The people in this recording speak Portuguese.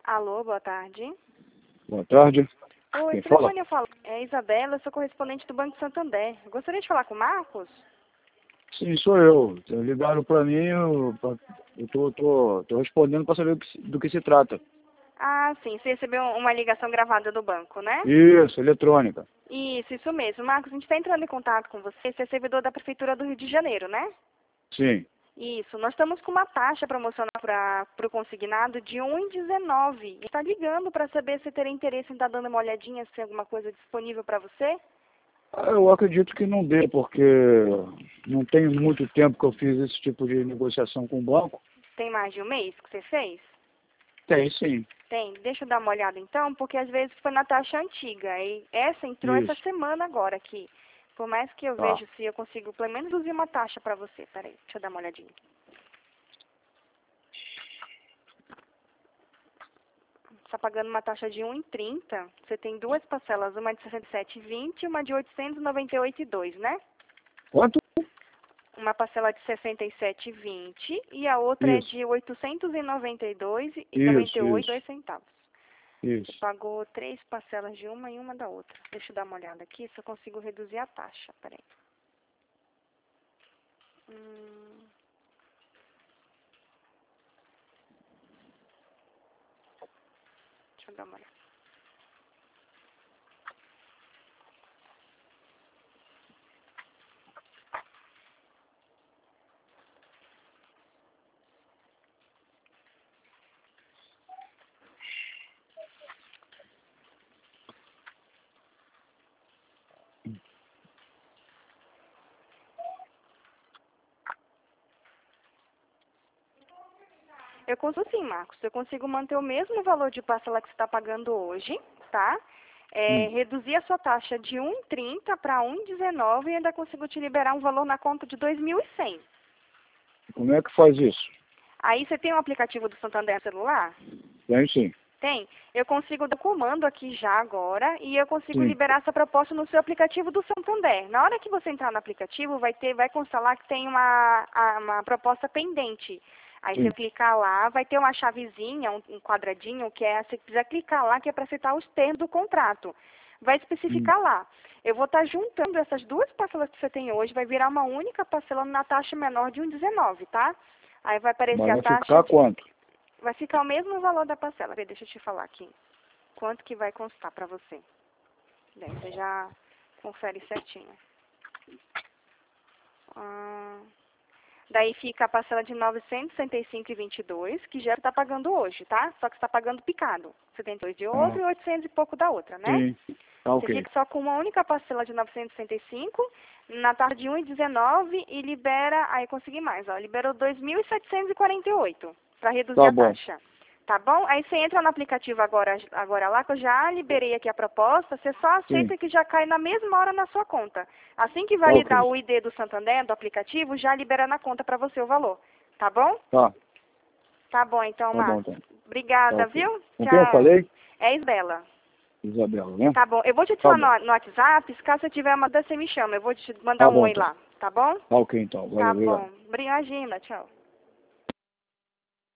Alô, boa tarde. Boa tarde. Oi, Quem fala? telefone eu falo. É Isabela, eu sou correspondente do Banco Santander. Gostaria de falar com o Marcos? Sim, sou eu. Ligaram para mim, eu tô respondendo para saber do que se trata. Ah, sim, você recebeu uma ligação gravada do banco, né? Isso, eletrônica. Isso mesmo. Marcos, a gente está entrando em contato com você. Você é servidor da Prefeitura do Rio de Janeiro, né? Sim. Isso, nós estamos com uma taxa promocional para o consignado de 1,19. Está ligando para saber se teria interesse em estar dando uma olhadinha, se tem alguma coisa disponível para você? Eu acredito que não dê, porque não tem muito tempo que eu fiz esse tipo de negociação com o banco. Tem mais de um mês que você fez? Tem, sim. Tem. Deixa eu dar uma olhada então, porque às vezes foi na taxa antiga. E essa entrou essa Isso. semana agora aqui. Por mais que eu Tá. veja se eu consigo pelo menos reduzir uma taxa para você. Peraí, deixa eu dar uma olhadinha. Está pagando uma taxa de 1,30. Você tem duas parcelas, uma de 67,20 e uma de 898,2, né? Quanto? Uma parcela de 67,20 e a outra é Isso. de 892,98 Isso. dois centavos. Você Isso. pagou 3 parcelas de uma e uma da outra. Deixa eu dar uma olhada aqui se eu consigo reduzir a taxa. Peraí. Deixa eu dar uma olhada. Eu consigo sim, Marcos. Eu consigo manter o mesmo valor de parcela que você está pagando hoje, tá? Hum. Reduzir a sua taxa de 1,30 para 1,19 e ainda consigo te liberar um valor na conta de 2.100. Como é que faz isso? Aí você tem um aplicativo do Santander no celular? Tem, sim. Tem. Eu consigo dar comando aqui já agora e eu consigo Sim. liberar essa proposta no seu aplicativo do Santander. Na hora que você entrar no aplicativo, vai constar lá que tem uma proposta pendente. Aí você Sim. clicar lá, vai ter uma chavezinha, um quadradinho, que é, você precisa clicar lá, que é para aceitar os termos do contrato. Vai Hum. especificar lá. Eu vou estar juntando essas duas parcelas que você tem hoje, vai virar uma única parcela na taxa menor de 1,19, tá? Aí vai aparecer Mas a vai taxa ficar de... quanto? Vai ficar o mesmo valor da parcela. Peraí, deixa eu te falar aqui. Quanto que vai constar para você? Daí você já confere certinho. Ah, daí fica a parcela de 965,22, que já está pagando hoje, tá? Só que está pagando picado. 72 de Ah, outro e 800 e pouco da outra, né? sim. Tá Você ok. fica só com uma única parcela de 965, na taxa de 1,19 e libera, aí consegui mais, ó, liberou 2.748 para reduzir Tá a bom. taxa. Tá bom? Aí você entra no aplicativo agora lá, que eu já liberei aqui a proposta, você só Sim. aceita que já cai na mesma hora na sua conta. Assim que Tá ok. validar o ID do Santander, do aplicativo, já libera na conta para você o valor. Tá bom? Tá. Tá bom então, Tá bom, Marcos. então. Tá Obrigada, ok. viu? Com quem eu Tchau. falei? É Isabela. Isabela, né? Tá bom. Eu vou te Tá adicionar bom. no WhatsApp, se caso você tiver uma dúvida, você me chama. Eu vou te mandar Tá um bom, oi então. lá, tá bom? Tá ok, então. Valeu, Tá obrigado. bom. Imagina, tchau.